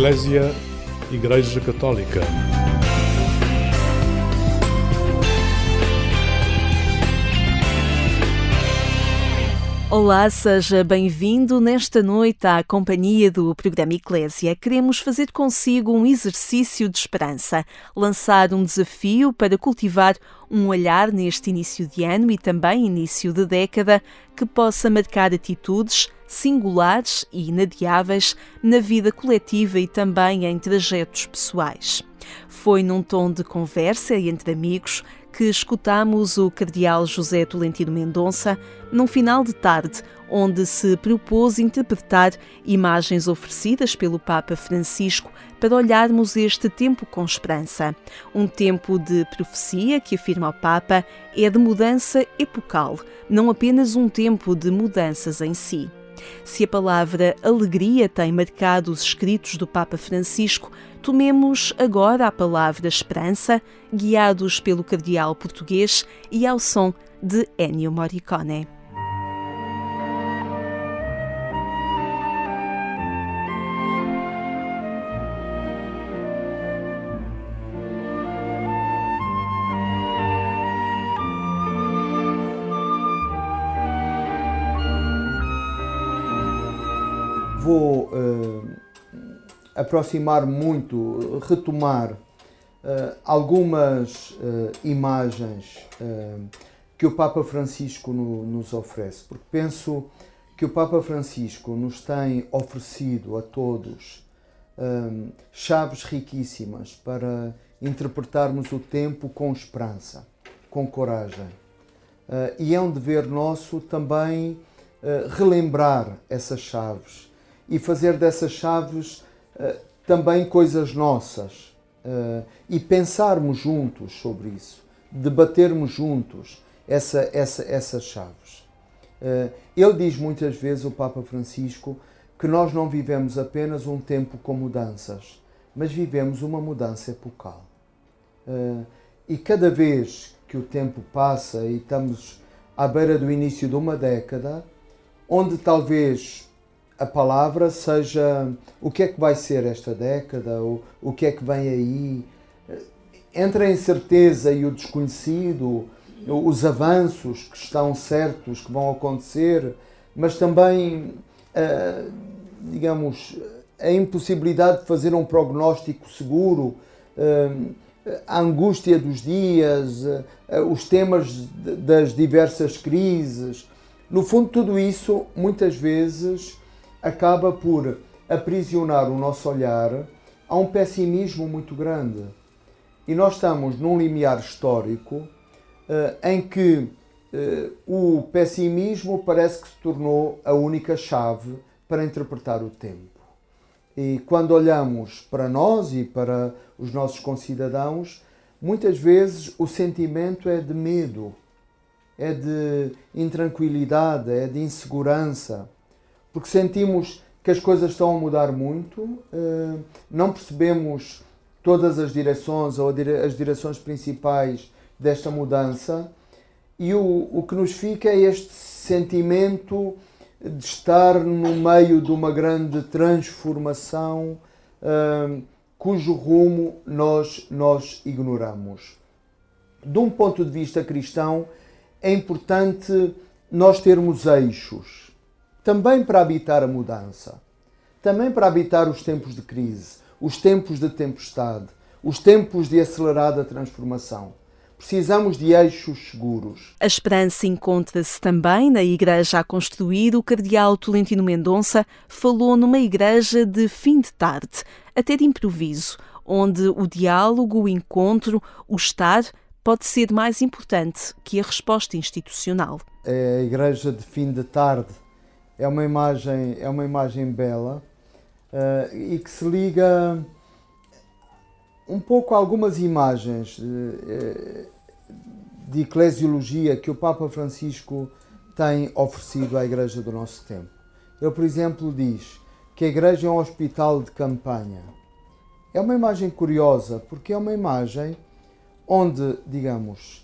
Eclésia, Igreja Católica. Olá, seja bem-vindo nesta noite à companhia do programa Eclésia. Queremos fazer consigo um exercício de esperança, lançar um desafio para cultivar um olhar neste início de ano e também início de década que possa marcar atitudes singulares e inadiáveis na vida coletiva e também em trajetos pessoais. Foi num tom de conversa entre amigos que escutamos o cardeal José Tolentino Mendonça num final de tarde, onde se propôs interpretar imagens oferecidas pelo Papa Francisco para olharmos este tempo com esperança. Um tempo de profecia que, afirma o Papa, é de mudança epocal, não apenas um tempo de mudanças em si. Se a palavra alegria tem marcado os escritos do Papa Francisco, tomemos agora a palavra esperança, guiados pelo cardeal português e ao som de Ennio Morricone. Vou aproximar muito, retomar algumas imagens que o Papa Francisco nos oferece, porque penso que o Papa Francisco nos tem oferecido a todos chaves riquíssimas para interpretarmos o tempo com esperança, com coragem. E é um dever nosso também relembrar essas chaves e fazer dessas chaves também coisas nossas e pensarmos juntos sobre isso, debatermos juntos essas chaves. Ele diz muitas vezes, o Papa Francisco, que nós não vivemos apenas um tempo com mudanças, mas vivemos uma mudança epocal. E cada vez que o tempo passa e estamos à beira do início de uma década, onde talvez a palavra seja o que é que vai ser esta década, o que é que vem aí, entre a incerteza e o desconhecido, os avanços que estão certos que vão acontecer, mas também, digamos, a impossibilidade de fazer um prognóstico seguro, a angústia dos dias, os temas das diversas crises. No fundo, tudo isso, muitas vezes, acaba por aprisionar o nosso olhar a um pessimismo muito grande. E nós estamos num limiar histórico em que o pessimismo parece que se tornou a única chave para interpretar o tempo. E quando olhamos para nós e para os nossos concidadãos, muitas vezes o sentimento é de medo, é de intranquilidade, é de insegurança, porque sentimos que as coisas estão a mudar muito, não percebemos todas as direções ou as direções principais desta mudança, e o que nos fica é este sentimento de estar no meio de uma grande transformação cujo rumo nós ignoramos. De um ponto de vista cristão, é importante nós termos eixos, também para habitar a mudança, também para habitar os tempos de crise, os tempos de tempestade, os tempos de acelerada transformação. Precisamos de eixos seguros. A esperança encontra-se também na igreja a construir. O cardeal Tolentino Mendonça falou numa igreja de fim de tarde, até de improviso, onde o diálogo, o encontro, o estar pode ser mais importante que a resposta institucional. A igreja de fim de tarde é uma imagem bela e que se liga um pouco a algumas imagens de eclesiologia que o Papa Francisco tem oferecido à igreja do nosso tempo. Ele, por exemplo, diz que a igreja é um hospital de campanha. É uma imagem curiosa, porque é uma imagem onde, digamos,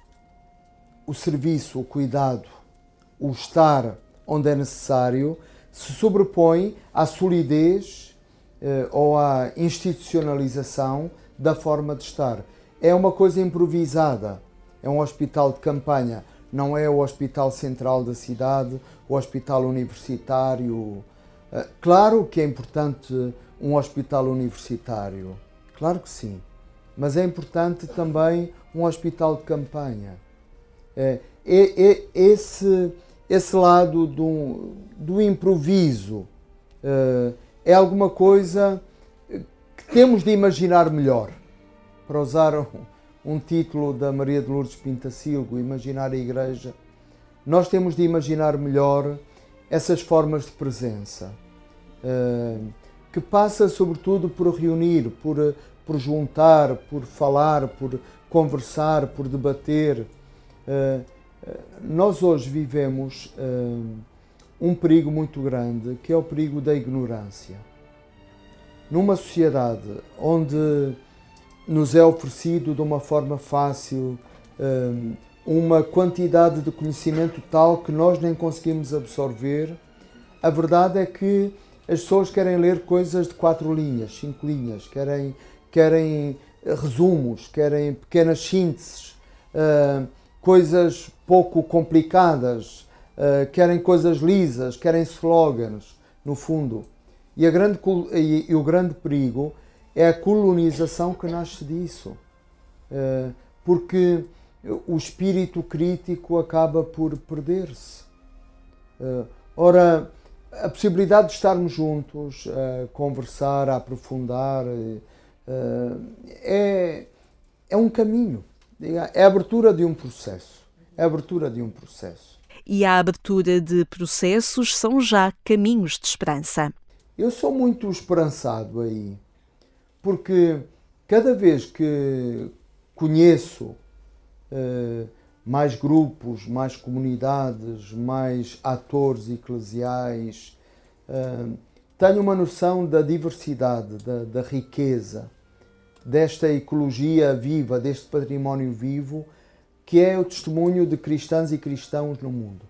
o serviço, o cuidado, o estar onde é necessário, se sobrepõe à solidez ou à institucionalização da forma de estar. É uma coisa improvisada, é um hospital de campanha, não é o hospital central da cidade, o hospital universitário. Claro que é importante um hospital universitário, claro que sim, mas é importante também um hospital de campanha. Esse lado do improviso é alguma coisa que temos de imaginar melhor. Para usar um título da Maria de Lourdes Pintacilgo, Imaginar a Igreja, nós temos de imaginar melhor essas formas de presença, que passa sobretudo por reunir, por juntar, por falar, por conversar, por debater. Nós hoje vivemos um perigo muito grande, que é o perigo da ignorância. Numa sociedade onde nos é oferecido de uma forma fácil uma quantidade de conhecimento tal que nós nem conseguimos absorver, a verdade é que as pessoas querem ler coisas de 4 linhas, 5 linhas, querem resumos, querem pequenas sínteses, coisas pouco complicadas, querem coisas lisas, querem slogans, no fundo. E o grande perigo é a colonização que nasce disso, porque o espírito crítico acaba por perder-se. Ora, a possibilidade de estarmos juntos, a conversar, a aprofundar, é um caminho, é a abertura de um processo. É a abertura de um processo. E a abertura de processos são já caminhos de esperança. Eu sou muito esperançado aí, porque cada vez que conheço mais grupos, mais comunidades, mais atores eclesiais, tenho uma noção da diversidade, da riqueza, desta ecologia viva, deste património vivo, que é o testemunho de cristãs e cristãos no mundo.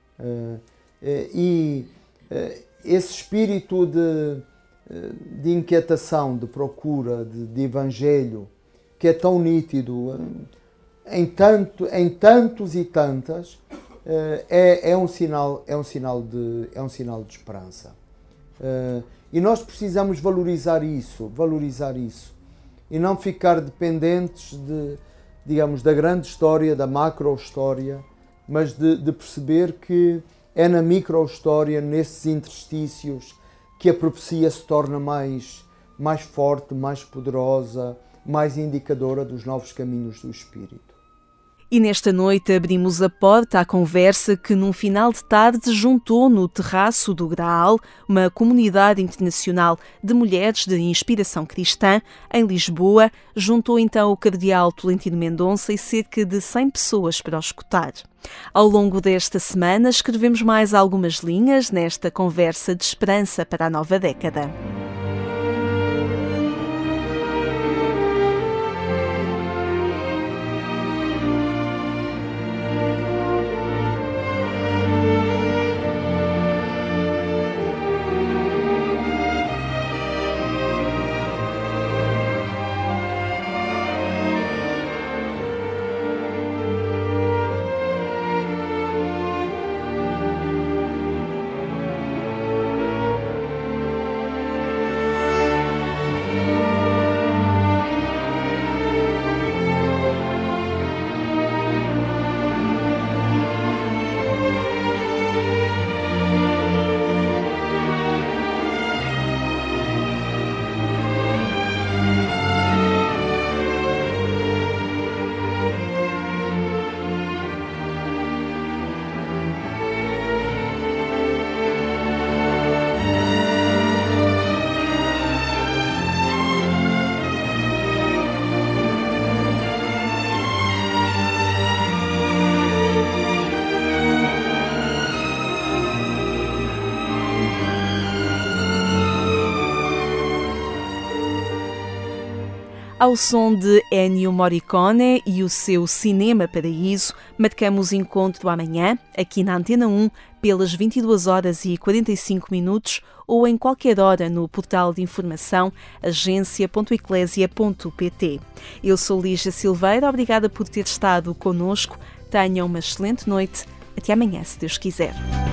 Esse espírito de inquietação, de procura, de evangelho, que é tão nítido em tantos e tantas, é um sinal de esperança. E nós precisamos valorizar isso, e não ficar dependentes da grande história, da macro-história, mas de perceber que é na micro-história, nesses interstícios, que a profecia se torna mais forte, mais poderosa, mais indicadora dos novos caminhos do Espírito. E nesta noite abrimos a porta à conversa que num final de tarde juntou no terraço do Graal uma comunidade internacional de mulheres de inspiração cristã em Lisboa. Juntou então o cardeal Tolentino Mendonça e cerca de 100 pessoas para o escutar. Ao longo desta semana escrevemos mais algumas linhas nesta conversa de esperança para a nova década. Ao som de Ennio Morricone e o seu Cinema Paraíso, marcamos encontro amanhã, aqui na Antena 1, pelas 22h45 ou em qualquer hora no portal de informação agência.eclesia.pt. Eu sou Lígia Silveira, obrigada por ter estado connosco. Tenha uma excelente noite. Até amanhã, se Deus quiser.